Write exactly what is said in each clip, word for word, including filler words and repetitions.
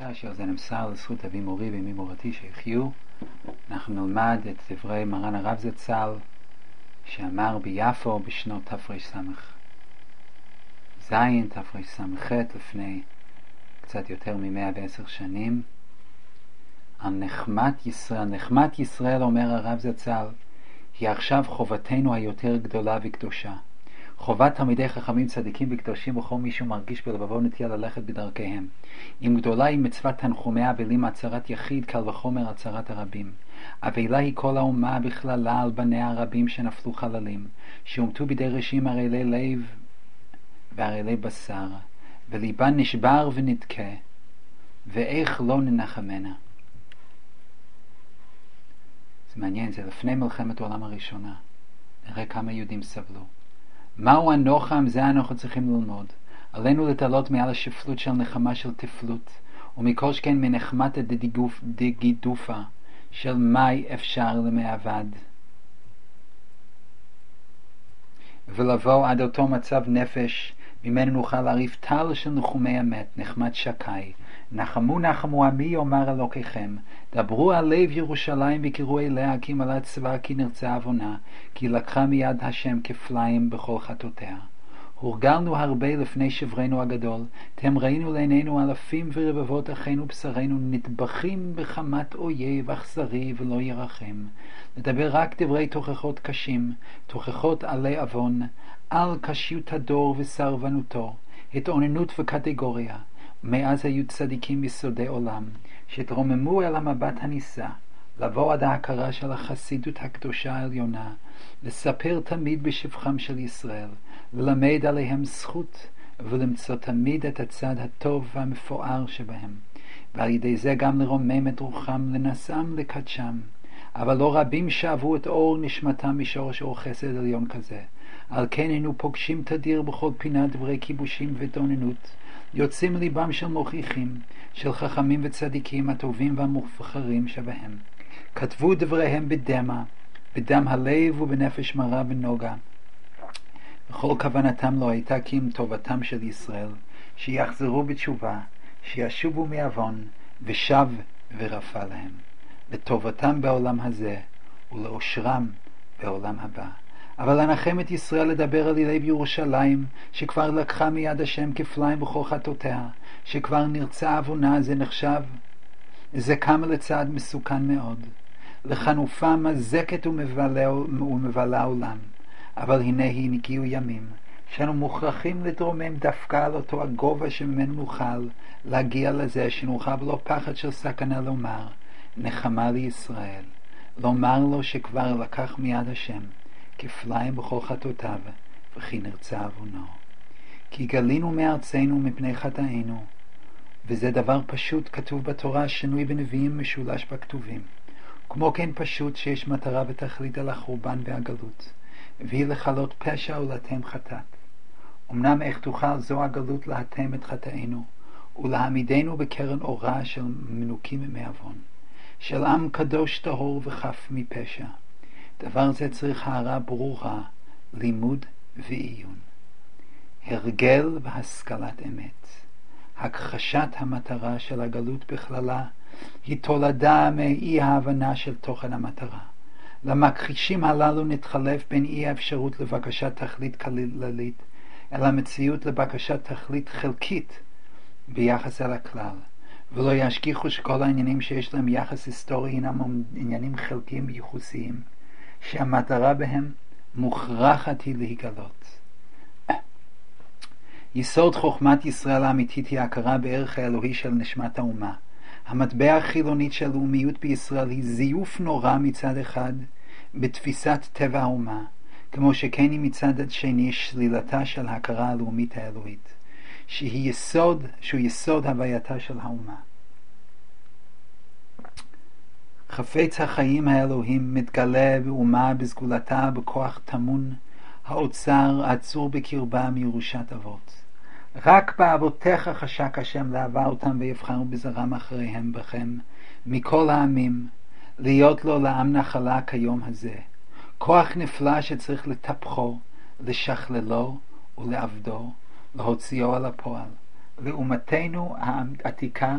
כאשר זה נמסר לזכות אבי מורי ואמי מורתי שיחיו, אנחנו נלמד את דברי מרן הרב זצ"ל שאמר ביפו בשנות תרס"ז תרס"ח לפני קצת יותר מ-מאה ועשר שנים על נחמת ישראל. נחמת ישראל, אומר הרב זצ"ל, היא עכשיו חובתנו היותר גדולה וקדושה. חובת תלמידי חכמים צדיקים וקדושים וכל מישהו מרגיש בלבבו נטייה ללכת בדרכיהם. אם גדולה היא מצוות תנחומי אבלים הצהרת יחיד, קל וחומר הצהרת הרבים. אבלה היא כל האומה בכללה על בניה הרבים שנפלו חללים, שהומתו בידי רשים ערלי לב וערלי בשר, וליבן נשבר ונדכה, ואיך לא ננחמנה. זה מעניין, זה לפני מלחמת העולם הראשונה. נראה כמה יהודים סבלו. מהו הנוחם? זה אנחנו צריכים ללמוד. עלינו לתלות מעל השפלות של נחמה של תפלות, ומכל שכן מנחמת דגידופה של מי אפשר למעבד. ולבוא עד אותו מצב נפש, ממנו נוכל להריף טל של נחומי אמת, נחמת שקי. נחמו נחמו עמי יאמר אלוקיכם, דברו על לב ירושלים וקראו אליה, כי מלאת צבא, כי נרצה עוונה, כי לקחה מיד השם כפליים בכל חטאותיה. הורגלנו הרבה לפני שברנו הגדול, תם ראינו לעינינו אלפים ורבבות אחינו בשרנו נטבחים בחמת אויב אכזרי ולא ירחם. לדבר רק דברי תוכחות קשים, תוכחות עלי אבון, על קשיות הדור וסרבנותו, התאוננות וקטגוריה. מאז היו צדיקים יסודי עולם, שהתרוממו אל המבט הניסה, לבוא עד ההכרה של החסידות הקדושה העליונה, לספר תמיד בשבחם של ישראל, ללמד עליהם זכות, ולמצוא תמיד את הצד הטוב והמפואר שבהם, ועל ידי זה גם לרומם את רוחם, לנסם לקדשם. אבל לא רבים שאבו את אור נשמתם משורש אור חסד עליון כזה. על כן היינו פוגשים תדיר בכל פינה דברי כיבושים ותאוננות, יוצאים ליבם של מוכיחים, של חכמים וצדיקים הטובים והמובחרים שבהם. כתבו דבריהם בדמה, בדם הלב ובנפש מרה ונוגה. וכל כוונתם לא הייתה כי עם טובתם של ישראל, שיחזרו בתשובה, שישובו מעוון, ושב ורפא להם, לטובתם בעולם הזה ולאושרם בעולם הבא. אבל לנחם את ישראל לדבר על לב ירושלים, שכבר לקחה מיד השם כפליים בכל חטאותיה, שכבר נרצה עוונה, זה נחשב, זה כמה לצעד מסוכן מאוד. לחנופה מזקת ומבלה, ומבלה עולם. אבל הנה היא נגיעו ימים, שאנו מוכרחים לתרומם דווקא על אותו הגובה שממנו נוכל להגיע לזה, שנוכל בלא פחד של סכנה לומר, נחמה לישראל. לומר לו שכבר לקח מיד השם, כפליים בכל חטאותיו, וכי נרצה עוונו. כי גלינו מארצנו מפני חטאינו, וזה דבר פשוט, כתוב בתורה, שנוי בנביאים, משולש בכתובים. כמו כן פשוט שיש מטרה ותכלית על החורבן והגלות, והיא לחלות פשע ולאתם חטאת. אמנם איך תוכל זו הגלות להתם את חטאינו, ולהעמידנו בקרן אורה של מנוקים מעוון, של עם קדוש טהור וחף מפשע. דבר זה צריך הערה ברורה, לימוד ועיון. הרגל והשכלת אמת. הכחשת המטרה של הגלות בכללה היא תולדה מאי ההבנה של תוכן המטרה. למכחישים הללו נתחלף בין אי האפשרות לבקשת תכלית כללית אל המציאות לבקשת תכלית חלקית ביחס אל הכלל, ולא ישכיחו שכל העניינים שיש להם יחס היסטורי הינם עניינים חלקיים וייחוסיים, שהמטרה בהם מוכרחת היא להיגלות. יסוד חוכמת ישראל האמיתית היא הכרה בערך האלוהי של נשמת האומה. המטבע החילונית של לאומיות בישראל היא זיוף נורא מצד אחד בתפיסת טבע האומה, כמו שכן היא מצד שני שלילתה של הכרה הלאומית האלוהית, שהיא יסוד, שהוא יסוד הווייתה של האומה. חפץ החיים האלוהים מתגלה באומה בסגולתה בכוח תמון, האוצר עצור בקרבה מירושת אבות. רק באבותיך חשק השם להבא אותם ויבחרו בזרם אחריהם בכם, מכל העמים, להיות לו לעם נחלה כיום הזה. כוח נפלא שצריך לטפחו, לשכללו ולעבדו, להוציאו על הפועל. לאומתנו העתיקה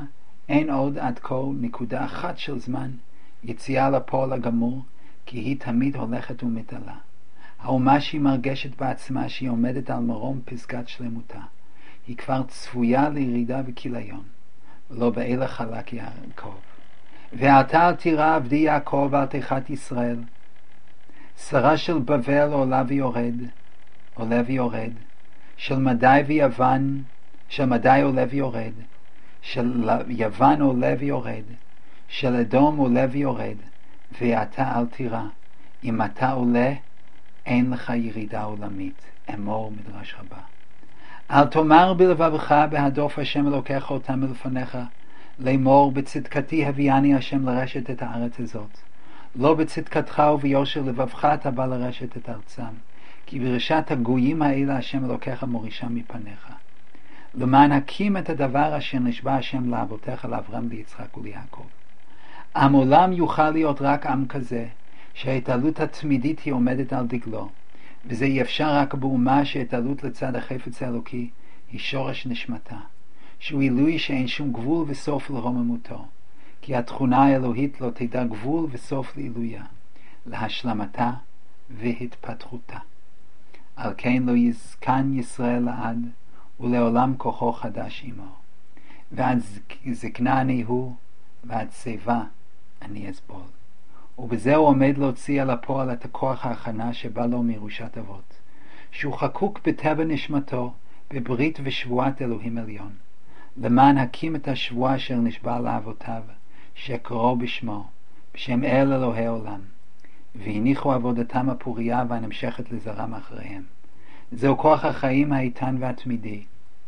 אין עוד עד כה נקודה אחת של זמן יציאה לפועל הגמור, כי היא תמיד הולכת ומתעלה. האומה שהיא מרגשת בעצמה שהיא עומדת על מרום פסגת שלמותה, היא כבר צפויה לירידה וכיליון, ולא באלה חלק יעקב. ועתה אל תירא עבדי יעקב ואל תחת ישראל. שרה של בבל עולה ויורד, עולה ויורד, של מדי ויוון, של מדי עולה ויורד, של יוון עולה ויורד, של אדום עולה ויורד, ואתה אל תירא, אם אתה עולה, אין לך ירידה עולמית. אמור מדרש רבה. אל תאמר בלבבך בהדוף השם אלוקיך אותם מלפניך, לאמור בצדקתי הביאני השם לרשת את הארץ הזאת. לא בצדקתך וביושר לבבך אתה בא לרשת את ארצם, כי ברשת הגויים האלה השם אלוקיך מורישם מפניך. למען הקים את הדבר אשר נשבע השם לאבותיך לאברהם ליצחק וליעקב. עם עולם יוכל להיות רק עם כזה, שההתעלות התמידית היא עומדת על דגלו, וזה אי אפשר רק באומה שההתעלות לצד החפץ האלוקי היא שורש נשמתה, שהוא עילוי שאין שום גבול וסוף לרוממותו, כי התכונה האלוהית לא תדע גבול וסוף לעילויה, להשלמתה והתפתחותה. על כן לא יזקן ישראל לעד, ולעולם כוחו חדש עמו. ועד זקנה אני הוא, ועד שיבה אני אסבול. ובזה הוא עומד להוציא על הפועל את הכוח ההכנה שבא לו מירושת אבות, שהוא חקוק בטבע נשמתו, בברית ושבועת אלוהים עליון, למען הקים את השבועה אשר נשבע לאבותיו, שקראו בשמו, בשם אל אלוהי עולם, והניחו עבודתם הפוריה והנמשכת לזרם אחריהם. זהו כוח החיים האיתן והתמידי,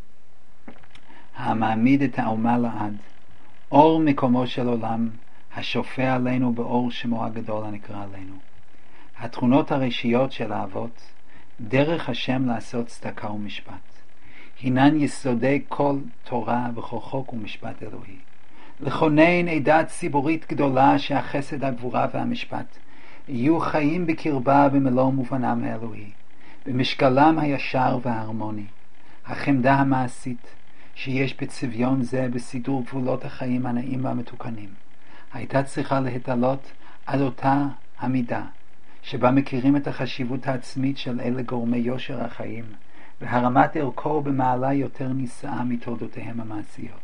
המעמיד את האומה לעד, אור מקומו של עולם, השופע עלינו באור שמו הגדול הנקרא עלינו. התכונות הראשיות של האבות, דרך השם לעשות צדקה ומשפט, הינן יסודי כל תורה וכל חוק ומשפט אלוהי. לכונן עדה ציבורית גדולה שהחסד, הגבורה והמשפט יהיו חיים בקרבה במלוא מובנם האלוהי, במשקלם הישר וההרמוני. החמדה המעשית שיש בצביון זה בסידור גבולות החיים הנעים והמתוקנים הייתה צריכה להתעלות עד אותה המידה שבה מכירים את החשיבות העצמית של אלה גורמי יושר החיים, והרמת ערכו במעלה יותר נישאה מתולדותיהם המעשיות.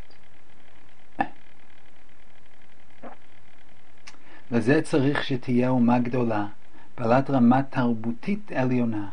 לזה צריך שתהיה אומה גדולה, בעלת רמה תרבותית עליונה.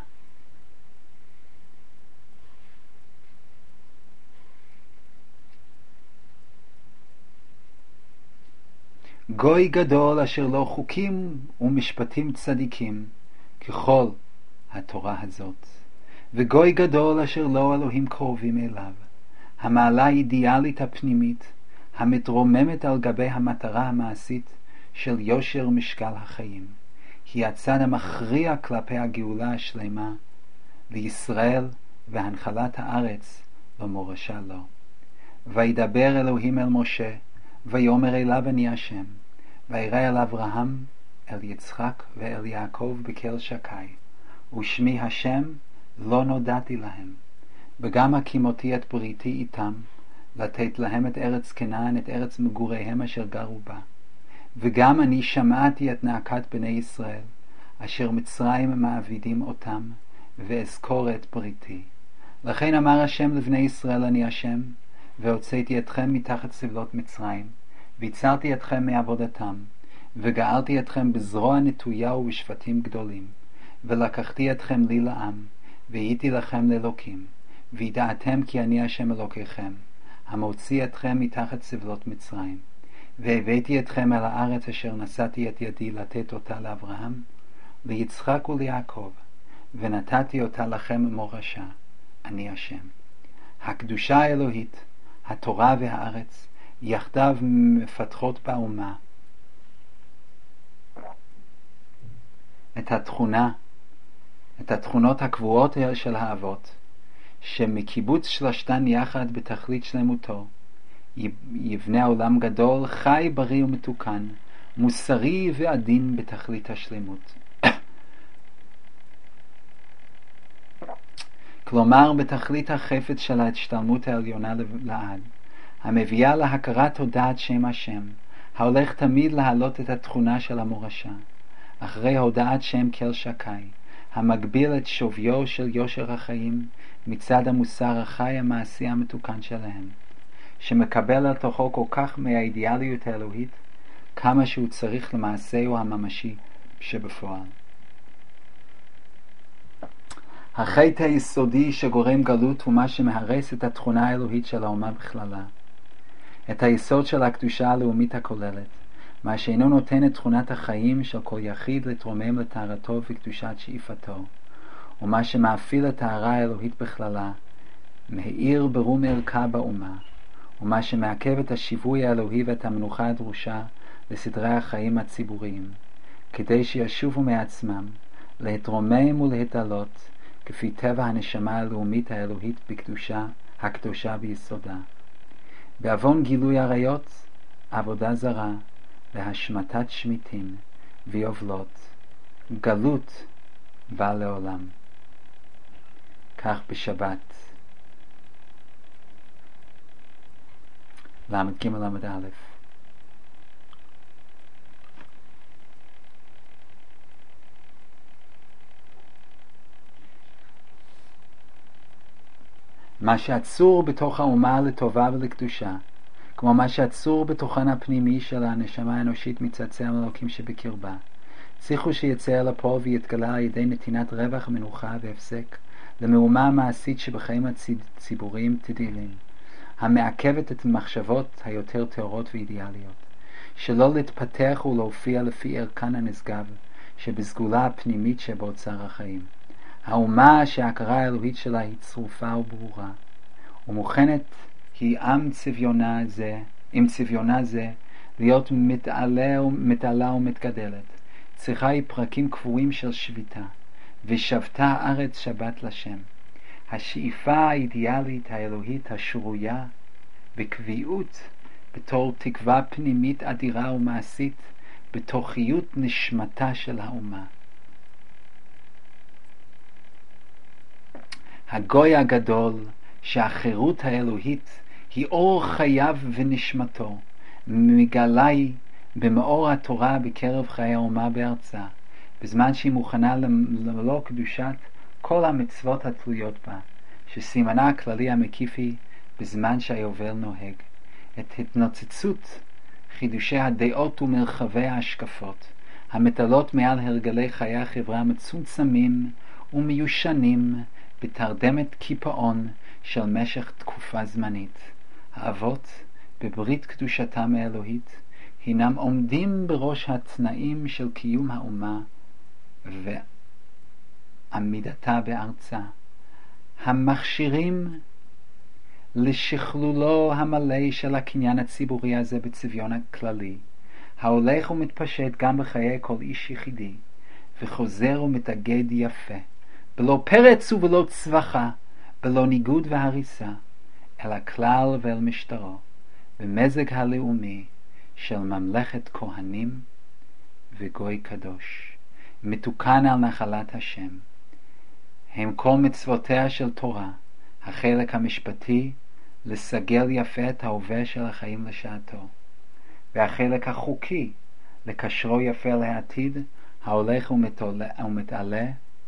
גוי גדול אשר לו חוקים ומשפטים צדיקים ככל התורה הזאת, וגוי גדול אשר לו אלוהים קרובים אליו. המעלה האידיאלית הפנימית המתרוממת על גבי המטרה המעשית של יושר משקל החיים היא הצד המכריע כלפי הגאולה השלמה לישראל והנחלת הארץ למורשה לו. וידבר אלוהים אל משה ויאמר אליו אני השם, וירא אל אברהם, אל יצחק ואל יעקב בקל שקי, ושמי השם לא נודעתי להם. וגם הקימותי את בריתי איתם, לתת להם את ארץ כנען, את ארץ מגוריהם אשר גרו בה. וגם אני שמעתי את נאקת בני ישראל, אשר מצרים מעבידים אותם, ואזכור את בריתי. לכן אמר השם לבני ישראל אני השם, והוצאתי אתכם מתחת סבלות מצרים, והצלתי אתכם מעבודתם, וגאלתי אתכם בזרוע נטויה ובשפטים גדולים, ולקחתי אתכם לי לעם, והייתי לכם לאלוקים, וידעתם כי אני השם אלוקיכם, המוציא אתכם מתחת סבלות מצרים, והבאתי אתכם אל הארץ אשר נשאתי את ידי לתת אותה לאברהם, ליצחק וליעקב, ונתתי אותה לכם מורשה, אני השם. הקדושה האלוהית, התורה והארץ, יחדיו מפתחות באומה את התכונה, את התכונות הקבועות של האבות, שמקיבוץ שלושתן יחד בתכלית שלמותו, יבנה עולם גדול, חי, בריא ומתוקן, מוסרי ועדין בתכלית השלמות. כלומר, בתכלית החפץ של ההשתלמות העליונה לעד, המביאה להכרת הודעת שם השם, ההולך תמיד להעלות את התכונה של המורשה, אחרי הודעת שם כל שקי, המגביל את שוויו של יושר החיים מצד המוסר החי המעשי המתוקן שלהם, שמקבל לתוכו כל כך מהאידיאליות האלוהית, כמה שהוא צריך למעשהו הממשי שבפועל. החטא היסודי שגורם גלות הוא מה שמהרס את התכונה האלוהית של האומה בכללה, את היסוד של הקדושה הלאומית הכוללת, מה שאינו נותן את תכונת החיים של כל יחיד לתרומם לטהרתו וקדושת שאיפתו, ומה שמאפיל את טהרה האלוהית בכללה, מאיר ברום ערכה באומה, ומה שמעכב את השיווי האלוהי ואת המנוחה הדרושה לסדרי החיים הציבוריים, כדי שישובו מעצמם, להתרומם ולהתעלות, כפי טבע הנשמה הלאומית האלוהית בקדושה, הקדושה ביסודה. בעוון גילוי עריות, עבודה זרה, והשמטת שמיטים ויובלות, גלות בא לעולם. כך בשבת למד ג' למד א'. מה שעצור בתוך האומה לטובה ולקדושה, כמו מה שעצור בתוכן הפנימי של הנשמה האנושית מצד צלם אלוקים שבקרבה, צריכו שיצא אל הפועל ויתגלה על ידי נתינת רווח, מנוחה והפסק למהומה המעשית שבחיים הציבוריים תדירים, המעכבת את המחשבות היותר טהורות ואידיאליות, שלא להתפתח ולהופיע לפי ערכן הנשגב שבסגולה הפנימית שבאוצר החיים. האומה שההכרה האלוהית שלה היא צרופה וברורה, ומוכנת היא עם צביונה זה, עם צביונה זה, להיות מתעלה, מתעלה ומתגדלת. צריכה היא פרקים קבועים של שביתה, ושבתה הארץ שבת לשם. השאיפה האידיאלית האלוהית השרויה בקביעות, בתור תקווה פנימית אדירה ומעשית, בתוכיות נשמתה של האומה. הגוי הגדול שהחירות האלוהית היא אור חייו ונשמתו, מגלה היא במאור התורה בקרב חיי האומה בארצה, בזמן שהיא מוכנה למלוא קדושת כל המצוות התלויות בה, שסימנה הכללי המקיף היא בזמן שהיובל נוהג, את התנוצצות חידושי הדעות ומרחבי ההשקפות, המטלות מעל הרגלי חיי החברה המצומצמים ומיושנים, בתרדמת קיפאון של משך תקופה זמנית. האבות, בברית קדושתם האלוהית, הינם עומדים בראש התנאים של קיום האומה ועמידתה בארצה, המכשירים לשכלולו המלא של הקניין הציבורי הזה בצביון הכללי, ההולך ומתפשט גם בחיי כל איש יחידי, וחוזר ומתאגד יפה, בלא פרץ ובלא צווחה, בלא ניגוד והריסה, אל הכלל ואל משטרו, במזג הלאומי של ממלכת כהנים וגוי קדוש, מתוקן על נחלת השם. הם כל מצוותיה של תורה, החלק המשפטי לסגל יפה את ההווה של החיים לשעתו, והחלק החוקי לקשרו יפה לעתיד ההולך ומתעלה,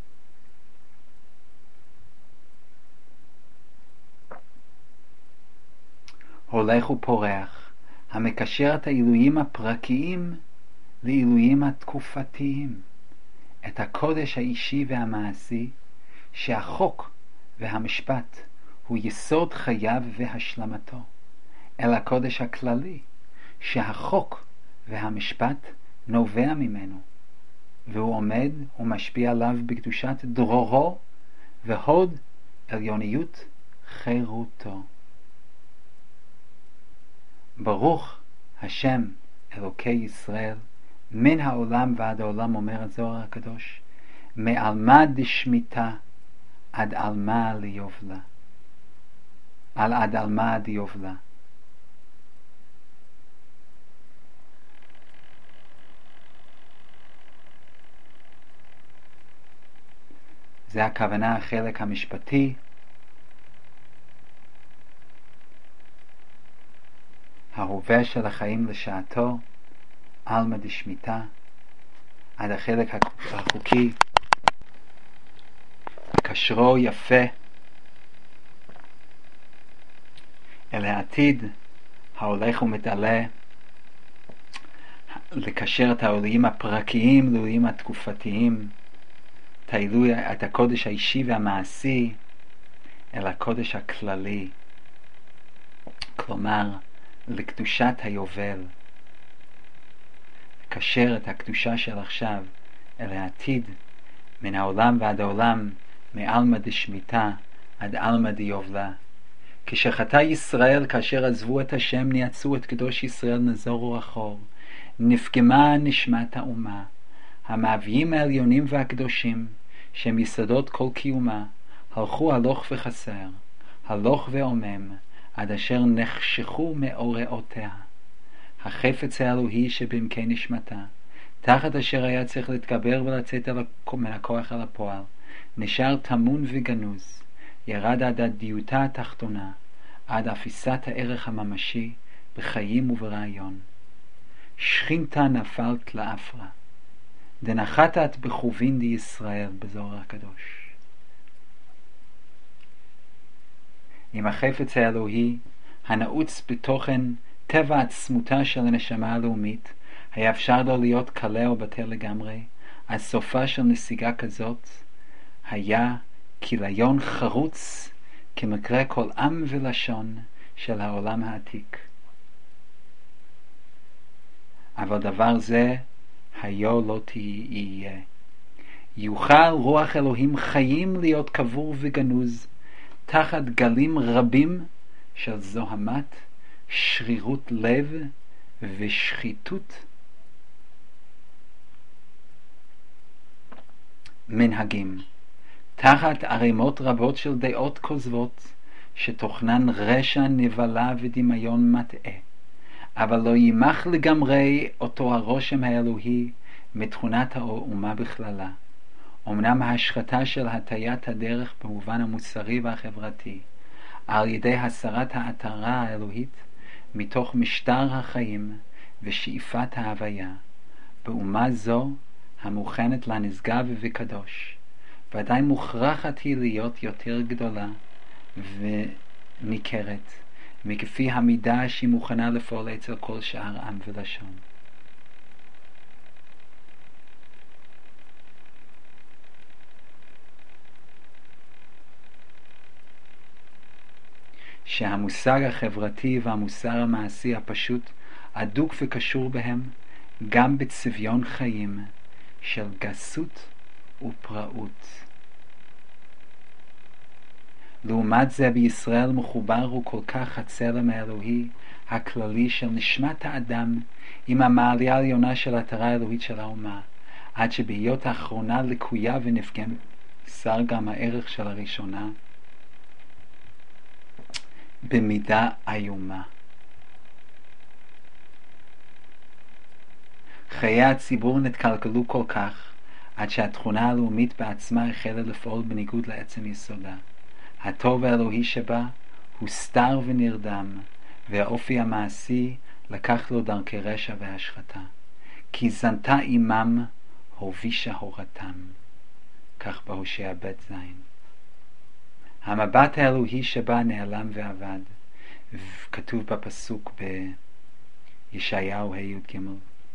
הולך ופורח, המקשר את העילויים הפרקיים לעילויים התקופתיים, את הקודש האישי והמעשי, שהחוק והמשפט הוא יסוד חייו והשלמתו, אל הקודש הכללי, שהחוק והמשפט נובע ממנו, והוא עומד ומשפיע עליו בקדושת דרורו והוד עליוניות חירותו. ברוך השם אלוקי ישראל, מן העולם ועד העולם, אומר הזוהר הקדוש, מעלמא דשמיטה עד עלמא ליובלה, על עד עלמא דיובלה. זה הכוונה החלק המשפטי, ההווה של החיים לשעתו, עלמא דשמיטה, עד החלק החוקי, קשרו יפה אל העתיד ההולך ומתעלה, לקשר את העילויים הפרקיים לעילויים התקופתיים, את העילוי, את הקודש האישי והמעשי אל הקודש הכללי, כלומר לקדושת היובל, לקשר את הקדושה של עכשיו אל העתיד, מן העולם ועד העולם, מעלמא דשמיטה עד עלמא דיובלה. כשחטא ישראל כאשר עזבו את השם, ניאצו את קדוש ישראל נזורו אחור, נפגמה נשמת האומה. המאוויים העליונים והקדושים שהם יסודות כל קיומה, הלכו הלוך וחסר, הלוך ועומם, עד אשר נחשכו מאורעותיה. החפץ האלוהי שבעמקי נשמתה, תחת אשר היה צריך להתגבר ולצאת מן הכוח אל הפועל, נשאר תמון וגנוז, ירד עד הדיוטה התחתונה, עד אפיסת הערך הממשי בחיים וברעיון. שכינתה נפלת לאפרה, דנחתת בחובין די ישראל, בזוהר הקדוש. עם החפץ האלוהי הנעוץ בתוכן טבע עצמותה של הנשמה הלאומית, היה אפשר לו להיות קלה או בטל לגמרי. אז סופה של נסיגה כזאת היה כיליון חרוץ כמקרה כל עם ולשון של העולם העתיק. אבל דבר זה היו לא תהיה. יוכל רוח אלוהים חיים להיות קבור וגנוז תחת גלים רבים של זוהמת, שרירות לב ושחיתות מנהגים, תחת ערימות רבות של דעות כוזבות שתוכנן רשע נבלה ודמיון מטעה, אבל לא יימח לגמרי אותו הרושם האלוהי מתכונת האומה בכללה. אמנם ההשחתה של הטיית הדרך במובן המוסרי והחברתי על ידי הסרת העטרה האלוהית מתוך משטר החיים ושאיפת ההוויה, באומה זו המוכנת לנשגב וקדוש, ודאי מוכרחת היא להיות יותר גדולה וניכרת מכפי המידה שהיא מוכנה לפעול אצל כל שאר עם ולשון. שהמושג החברתי והמוסר המעשי הפשוט אדוק וקשור בהם גם בצביון חיים של גסות ופראות. לעומת זה בישראל מחובר הוא כל כך הצלם האלוהי הכללי של נשמת האדם עם המעלה העליונה של התורה האלוהית של האומה, עד שבהיות האחרונה לקויה ונפגם שר גם הערך של הראשונה במידה איומה. חיי הציבור נתקלקלו כל כך עד שהתכונה הלאומית בעצמה החלה לפעול בניגוד לעצם יסודה. הטוב האלוהי שבה הוסתר ונרדם, והאופי המעשי לקח לו דרכי רשע והשחתה. כי זנתה עמם הובישה הורתם, כך בהושע בית זין. המבט האלוהי שבה נעלם ועבד, כתוב בפסוק בישעיהו ה' ג'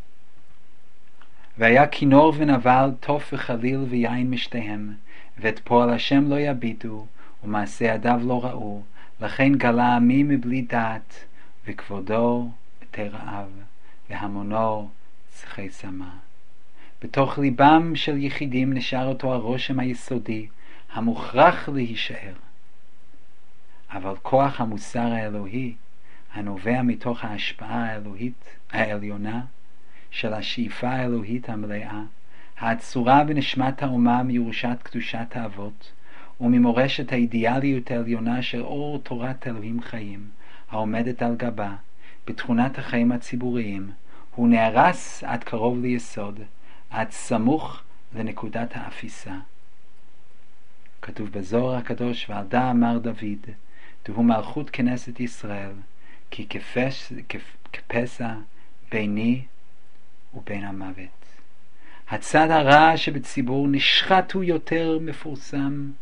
והיה כינור ונבל, תוף וחליל ויין משתיהם, ואת פועל השם לא יביטו, ומעשה ידיו לא ראו, לכן גלה עמי מבלי דעת, וכבודו בתי רעב, והמונו צחי שמה. בתוך ליבם של יחידים נשאר אותו הרושם היסודי, המוכרח להישאר. אבל כוח המוסר האלוהי, הנובע מתוך ההשפעה האלוהית העליונה, של השאיפה האלוהית המלאה, העצורה בנשמת האומה מירושת קדושת האבות, וממורשת האידיאליות העליונה של אור תורת אלוהים חיים, העומדת על גבה, בתכונת החיים הציבוריים, הוא נהרס עד קרוב ליסוד, עד סמוך לנקודת האפיסה. כתוב בזוהר הקדוש, ועל דה אמר דוד, דהוא מלכות כנסת ישראל, כי כפש, כפ, כפסע ביני ובין המוות. הצד הרע שבציבור נשחט הוא יותר מפורסם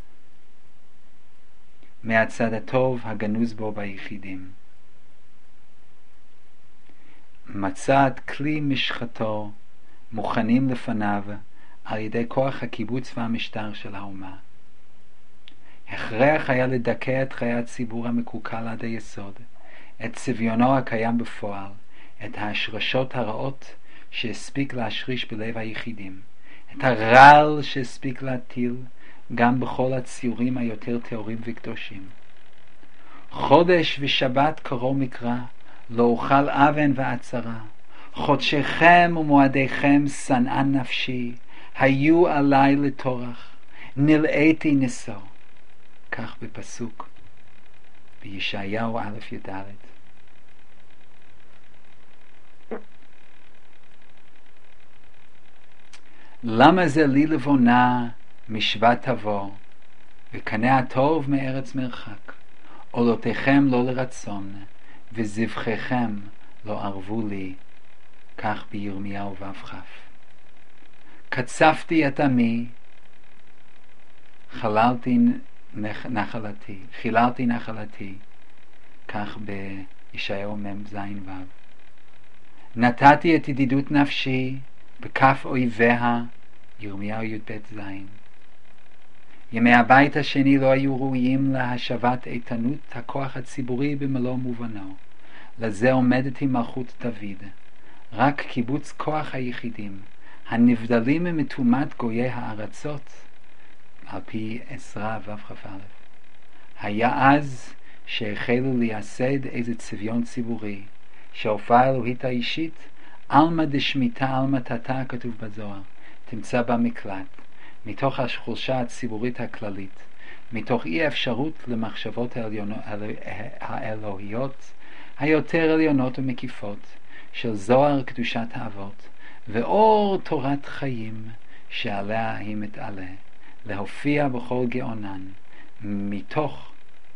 מהצד הטוב הגנוז בו ביחידים. מצד כלי משחתו מוכנים לפניו על ידי כוח הקיבוץ והמשטר של האומה. הכרח היה לדכא את חיי הציבור המקוקל עד היסוד, את צביונו הקיים בפועל, את ההשרשות הרעות שהספיק להשריש בלב היחידים, את הרעל שהספיק להטיל גם בכל הציורים היותר טהורים וקדושים. חודש ושבת קרוא מקרא, לא אוכל אבן ועצרה. חודשיכם ומועדיכם שנאה נפשי, היו עלי לטורח, נלאיתי נשוא. כך בפסוק בישעיהו א' י"ד. למה זה לי לבונה משבט תבוא, וקנה הטוב מארץ מרחק? עולותיכם לא לרצון, וזבחיכם לא ערבו לי. כך בירמיהו ו' כ'. קצפתי את עמי, חללתי נחלתי, חיללתי נחלתי. כך בישעיהו מ' ז' ו'. נתתי את ידידות נפשי בכף אויביה. ירמיהו י"ב ז'. ימי הבית השני לא היו ראויים להשבת איתנות הכוח הציבורי במלוא מובנו. לזה עומדת עם מלכות דוד. רק קיבוץ כוח היחידים, הנבדלים ממתומת גויי הארצות, על פי עזרא וכ"א, היה אז שהחלו לייסד איזה צביון ציבורי, שההופעה האלוהית האישית, אלמא דשמיטה אלמא תתא, כתוב בזוהר, תמצא במקלט, מתוך החולשה הציבורית הכללית, מתוך אי אפשרות למחשבות האלוהיות היותר עליונות ומקיפות של זוהר קדושת האבות ואור תורת חיים שעליה היא מתעלה, להופיע בכל גאונן, מתוך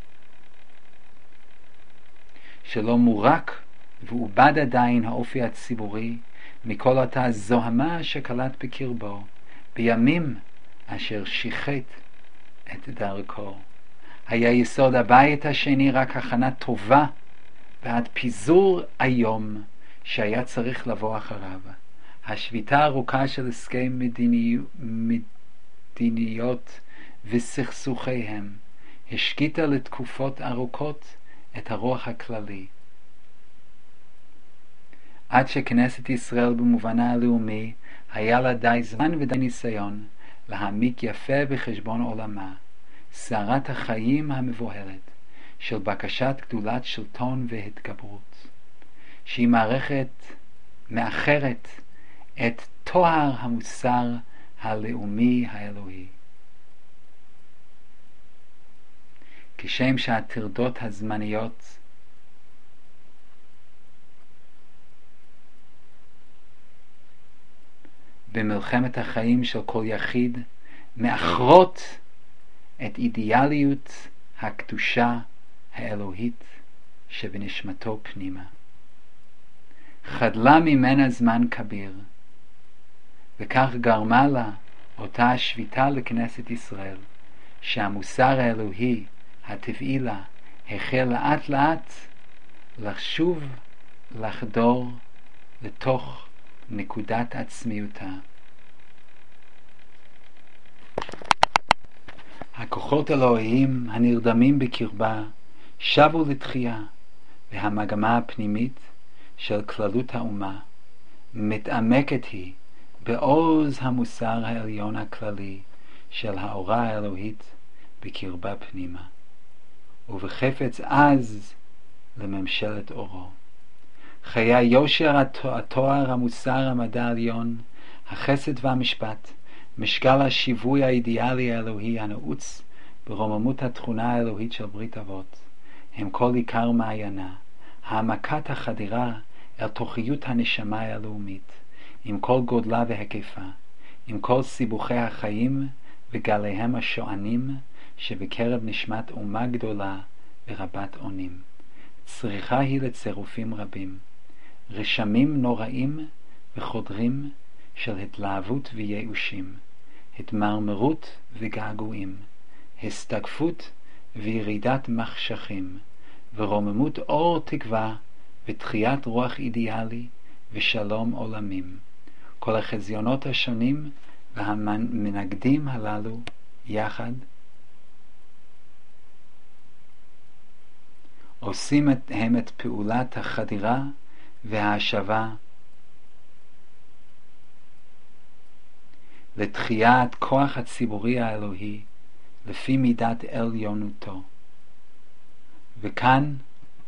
שלא מורק ועובד עדיין האופי הציבורי מכל אותה זוהמה שקלט בקרבו בימים אשר שיחת את דרכו. היה יסוד הבית השני רק הכנה טובה ועד פיזור היום שהיה צריך לבוא אחריו. השביתה הארוכה של עסקי מדיני... מדיניות וסכסוחיהם השקיטה לתקופות ארוכות את הרוח הכללי. עד שכנסת ישראל במובנה הלאומי היה לה די זמן ודי ניסיון להעמיק יפה בחשבון עולמה, סערת החיים המבוהלת של בקשת גדולת שלטון והתגברות, שהיא מערכת מאחרת את תואר המוסר הלאומי האלוהי. כשם שהטרדות הזמניות במלחמת החיים של כל יחיד מאחרות את אידיאליות הקדושה האלוהית שבנשמתו פנימה. חדלה ממנה זמן כביר, וכך גרמה לה אותה השביתה לכנסת ישראל, שהמוסר האלוהי הטבעי לה החל לאט לאט לחשוב לחדור לתוך נקודת עצמיותה. הכוחות אלוהיים הנרדמים בקרבה שבו לתחייה, והמגמה הפנימית של כללות האומה מתעמקת היא בעוז המוסר העליון הכללי של האורה האלוהית בקרבה פנימה, ובחפץ עז לממשלת אורו. חיי היושר, התואר, המוסר, המדע העליון, החסד והמשפט, משקל השיווי האידיאלי האלוהי הנעוץ ברוממות התכונה האלוהית של ברית אבות, הם כל עיקר מעיינה, העמקת החדירה אל תוכיות הנשמה הלאומית, עם כל גודלה והיקפה, עם כל סיבוכי החיים וגליהם השוענים שבקרב נשמת אומה גדולה ורבת עונים. צריכה היא לצירופים רבים, רשמים נוראים וחודרים של התלהבות וייאושים, התמרמרות וגעגועים, הסתגפות וירידת מחשכים, ורוממות אור תקווה ותחיית רוח אידיאלי ושלום עולמים. כל החזיונות השונים והמנגדים הללו יחד עושים הם את פעולת החדירה וההשבה לתחיית כוח הציבורי האלוהי לפי מידת עליונותו. וכאן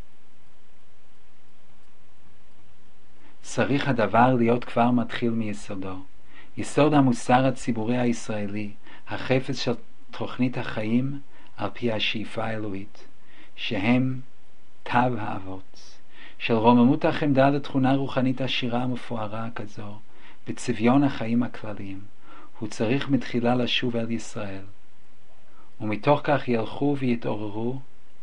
צריך הדבר להיות כבר מתחיל מיסודו. יסוד המוסר הציבורי הישראלי, החפץ של תוכנית החיים על פי השאיפה האלוהית, שהם תו האבות, של רוממות החמדה לתכונה רוחנית עשירה ומפוארה כזו, בצביון החיים הכלליים, הוא צריך מתחילה לשוב אל ישראל, ומתוך כך ילכו ויתעוררו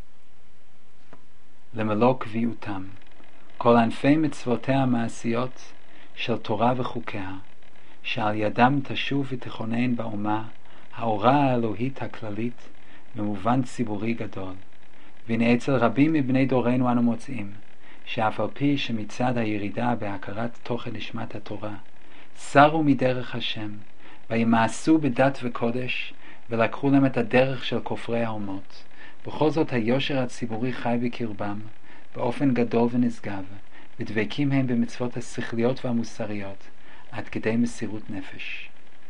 למלוא קביעותם כל ענפי מצוותיה המעשיות של תורה וחוקיה, שעל ידם תשוב ותכונן באומה האורה האלוהית הכללית במובן ציבורי גדול. והנה אצל רבים מבני דורנו אנו מוצאים שאף על פי שמצד הירידה בהכרת תוכן נשמת התורה סרו מדרך השם וימאסו בדת וקודש ולקחו להם את הדרך של כופרי האומות, בכל זאת היושר הציבורי חי בקרבם באופן גדול ונשגב, ודבקים הם במצוות השכליות והמוסריות עד כדי מסירות נפש.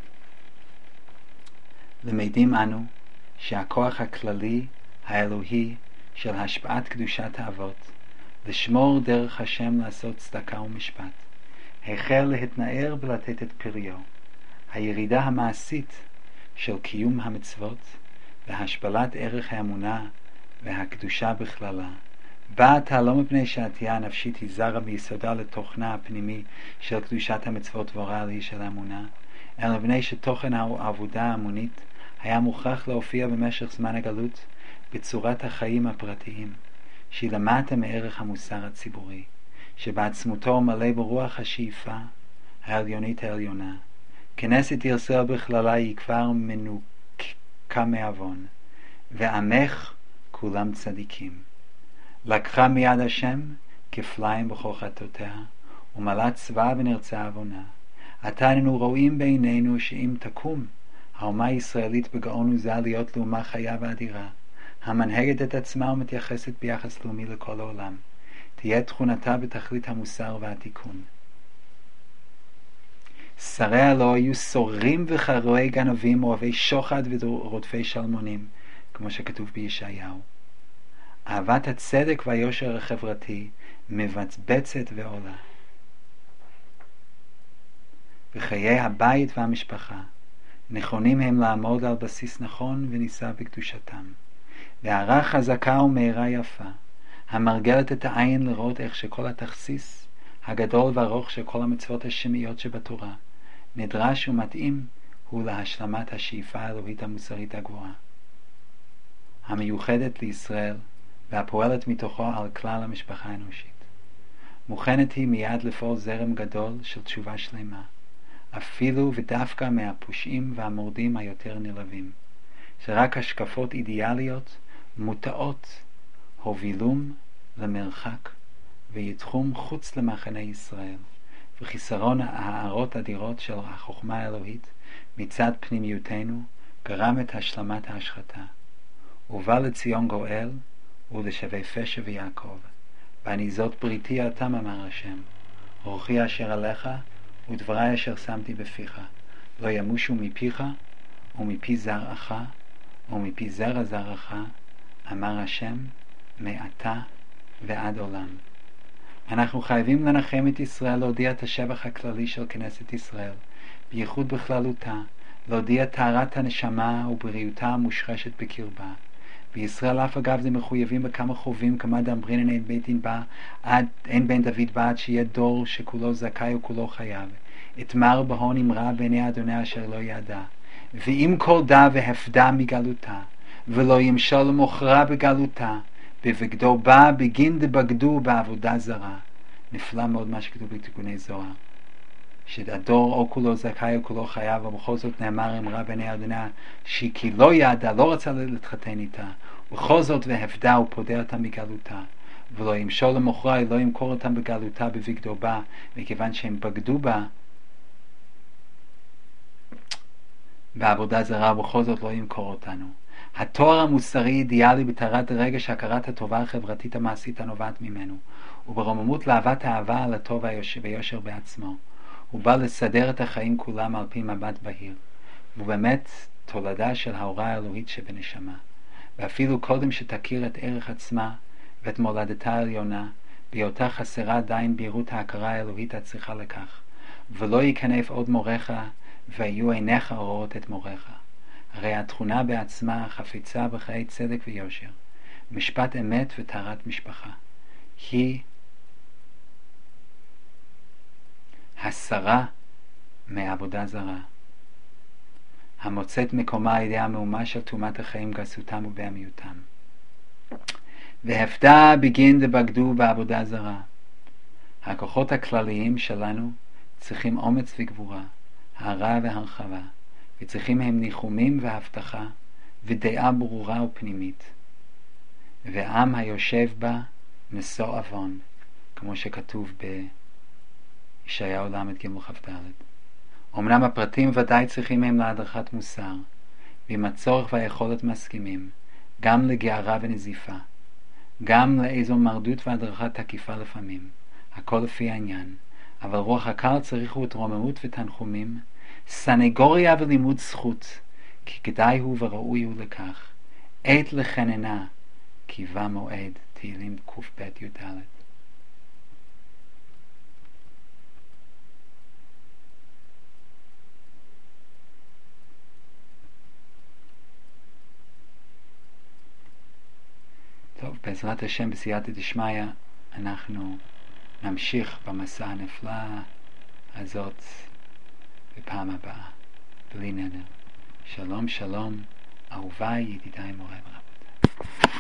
למדים אנו שהכוח הכללי האלוהי של השפעת קדושת האבות לשמור דרך השם לעשות צדקה ומשפט החל להתנער ולתת את פריו. הירידה המעשית של קיום המצוות והשפלת ערך האמונה והקדושה בכללה באת לא מפני שהעטייה הנפשית היא זרה מיסודה לתוכנה הפנימי של קדושת המצוות והוראה של האמונה, אלא מפני שתוכן העבודה ההמונית היה מוכרח להופיע במשך זמן הגלות בצורת החיים הפרטיים, שהיא למטה מערך המוסר הציבורי, שבעצמותו מלא ברוח השאיפה העליונית העליונה. כנסת ישראל בכללה היא כבר מנוקה מעוון, ועמך כולם צדיקים. לקחה מיד השם כפליים בכל חטאותיה, ומלאה צבא ונרצה עוונה. עתה אנו רואים בעינינו שאם תקום האומה הישראלית בגאון וזה להיות לאומה חיה ואדירה, המנהגת את עצמה ומתייחסת ביחס לאומי לכל העולם, תהיה תכונתה בתכלית המוסר והתיקון. שריה לא היו סורים וחרועי גנבים, אוהבי שוחד ורודפי שלמונים, כמו שכתוב בישעיהו. אהבת הצדק והיושר החברתי מבצבצת ועולה. בחיי הבית והמשפחה נכונים הם לעמוד על בסיס נכון ונישא בקדושתם. והערה חזקה ומהירה יפה, המרגלת את העין לראות איך שכל התכסיס הגדול והארוך של כל המצוות השמיות שבתורה נדרש ומתאים הוא להשלמת השאיפה האלוהית המוסרית הגבוהה, המיוחדת לישראל והפועלת מתוכו על כלל המשפחה האנושית. מוכנת היא מיד לפעול זרם גדול של תשובה שלמה, אפילו ודווקא מהפושעים והמורדים היותר נלווים, שרק השקפות אידיאליות מוטעות הובילום למרחק ויתחום חוץ למחנה ישראל, וחיסרון ההערות אדירות של החוכמה האלוהית מצד פנימיותנו גרם את השלמת ההשחתה. ובא לציון גואל ולשבי פשע ויעקב, ואני זאת בריתי אתם, אמר השם, אורחי אשר עליך ודברי אשר שמתי בפיך, לא ימושו מפיך ומפי זרעך ומפי זרע זרעך, אמר השם, מעתה ועד עולם. אנחנו חייבים לנחם את ישראל, להודיע את השבח הכללי של כנסת ישראל, בייחוד בכללותה, להודיע טהרת הנשמה ובריאותה המושרשת בקרבה. בישראל אף אגב זה מחויבים בכמה חובים, כמה דאמרינן אין בית דין בא, עד, אין בן דוד בא עד שיהיה דור שכולו זכאי וכולו חייב. אתמר בהון אמרה בעיני אדוני אשר לא ידע, ואם כל דה והפדה מגלותה, ולא ימשול למוכרה בגלותה, בבגדו בא בגין דבגדו בעבודה זרה, נפלא מאוד מה שכתוב בתיקוני זוהר, שהדור או כולו זכאי או כולו חייב, ובכל זאת נאמר אמרה בעיני אדוני, שכי לא ידע, לא רצה להתחתן איתה, ובכל זאת והפדה ופודה אותה מגלותה, ולא ימשול למוכרי, לא ימכור אותם בגלותה בבגדו בה, מכיוון שהם בגדו בה בעבודה זרה, ובכל זאת לא ימכור אותנו. התואר המוסרי אידיאלי בתארת הרגש, הכרת הטובה החברתית המעשית הנובעת ממנו, וברוממות לאהבת האהבה על הטוב ויושר בעצמו. הוא בא לסדר את החיים כולם על פי מבט בהיר, והוא באמת תולדה של ההוראה האלוהית שבנשמה. ואפילו קודם שתכיר את ערך עצמה ואת מולדתה העליונה, בהיותה חסרה עדיין בהירות ההכרה האלוהית הצריכה לכך, ולא ייכנף עוד מורך, ויהיו עיניך רואות את מורך. הרי התכונה בעצמה חפיצה בחיי צדק ויושר, משפט אמת וטהרת משפחה, היא הסרה מעבודה זרה, המוצאת מקומה על ידי המהומה של תאומת החיים גסותם ובהמיותם. והפדה בגין דבגדו בעבודה זרה. הכוחות הכלליים שלנו צריכים אומץ וגבורה, הערה והרחבה, וצריכים הם ניחומים והבטחה ודעה ברורה ופנימית. ועם היושב בה נשוא אבון, כמו שכתוב בישעיהו למד ג' כ"ד. אמנם הפרטים ודאי צריכים הם להדרכת מוסר, ועם הצורך והיכולת מסכימים, גם לגערה ונזיפה, גם לאיזו מרדות והדרכה תקיפה לפעמים, הכל לפי העניין. אבל רוח הקהל צריך הוא התרוממות ותנחומים, סנגוריה ולימוד זכות, כי כדאי הוא וראוי הוא לכך. עת לחננה, כי בא מועד. תהילים ק"ב י"ד. טוב, בעזרת השם בסייעתא דשמיא אנחנו נמשיך במסע הנפלא הזאת בפעם הבאה, בלי נדר. שלום שלום, אהוביי, ידידיי, מוריי ורבותיי.